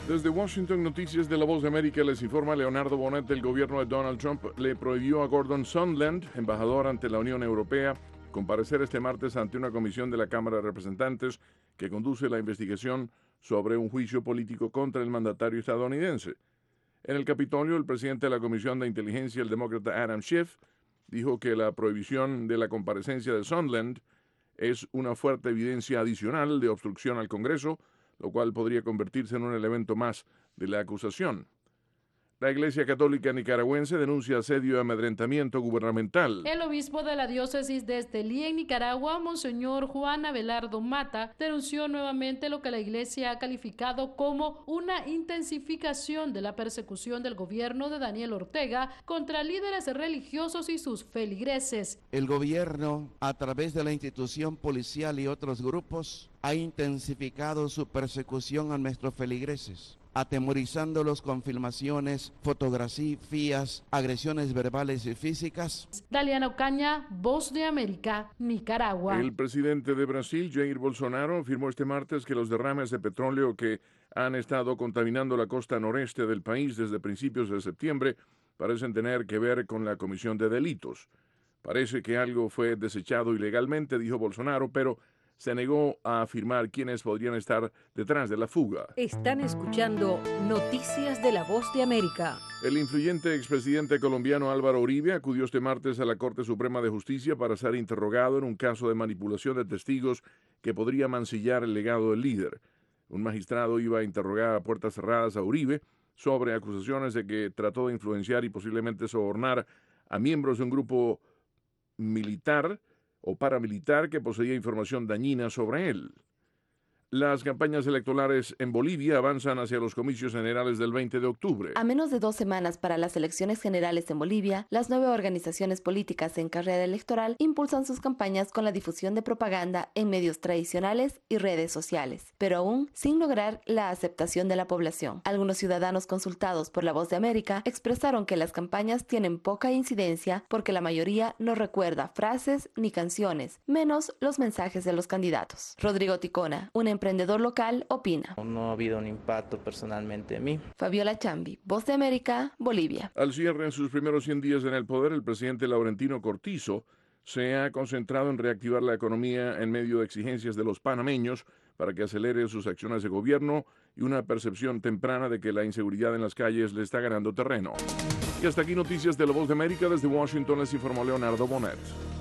Desde Washington, Noticias de la Voz de América les informa Leonardo Bonet. El gobierno de Donald Trump le prohibió a Gordon Sondland, embajador ante la Unión Europea, comparecer este martes ante una comisión de la Cámara de Representantes que conduce la investigación sobre un juicio político contra el mandatario estadounidense. En el Capitolio, el presidente de la Comisión de Inteligencia, el demócrata Adam Schiff, dijo que la prohibición de la comparecencia de Sondland es una fuerte evidencia adicional de obstrucción al Congreso, lo cual podría convertirse en un elemento más de la acusación. La Iglesia Católica Nicaragüense denuncia asedio y amedrentamiento gubernamental. El obispo de la diócesis de Estelí en Nicaragua, Monseñor Juan Abelardo Mata, denunció nuevamente lo que la Iglesia ha calificado como una intensificación de la persecución del gobierno de Daniel Ortega contra líderes religiosos y sus feligreses. El gobierno, a través de la institución policial y otros grupos, ha intensificado su persecución a nuestros feligreses, atemorizándolos con filmaciones, fotografías, agresiones verbales y físicas. Daliana Ocaña, Voz de América, Nicaragua. El presidente de Brasil, Jair Bolsonaro, afirmó este martes que los derrames de petróleo que han estado contaminando la costa noreste del país desde principios de septiembre parecen tener que ver con la comisión de delitos. Parece que algo fue desechado ilegalmente, dijo Bolsonaro, pero se negó a afirmar quiénes podrían estar detrás de la fuga. Están escuchando Noticias de la Voz de América. El influyente expresidente colombiano Álvaro Uribe acudió este martes a la Corte Suprema de Justicia para ser interrogado en un caso de manipulación de testigos que podría mancillar el legado del líder. Un magistrado iba a interrogar a puertas cerradas a Uribe sobre acusaciones de que trató de influenciar y posiblemente sobornar a miembros de un grupo militar o paramilitar que poseía información dañina sobre él. Las campañas electorales en Bolivia avanzan hacia los comicios generales del 20 de octubre. A menos de 2 semanas para las elecciones generales en Bolivia, las 9 organizaciones políticas en carrera electoral impulsan sus campañas con la difusión de propaganda en medios tradicionales y redes sociales, pero aún sin lograr la aceptación de la población. Algunos ciudadanos consultados por La Voz de América expresaron que las campañas tienen poca incidencia porque la mayoría no recuerda frases ni canciones, menos los mensajes de los candidatos. Rodrigo Ticona, un emprendedor local, opina. No ha habido un impacto personalmente en mí. Fabiola Chambi, Voz de América, Bolivia. Al cierre en sus primeros 100 días en el poder, el presidente Laurentino Cortizo se ha concentrado en reactivar la economía en medio de exigencias de los panameños para que acelere sus acciones de gobierno y una percepción temprana de que la inseguridad en las calles le está ganando terreno. Y hasta aquí Noticias de la Voz de América. Desde Washington les informó Leonardo Bonet.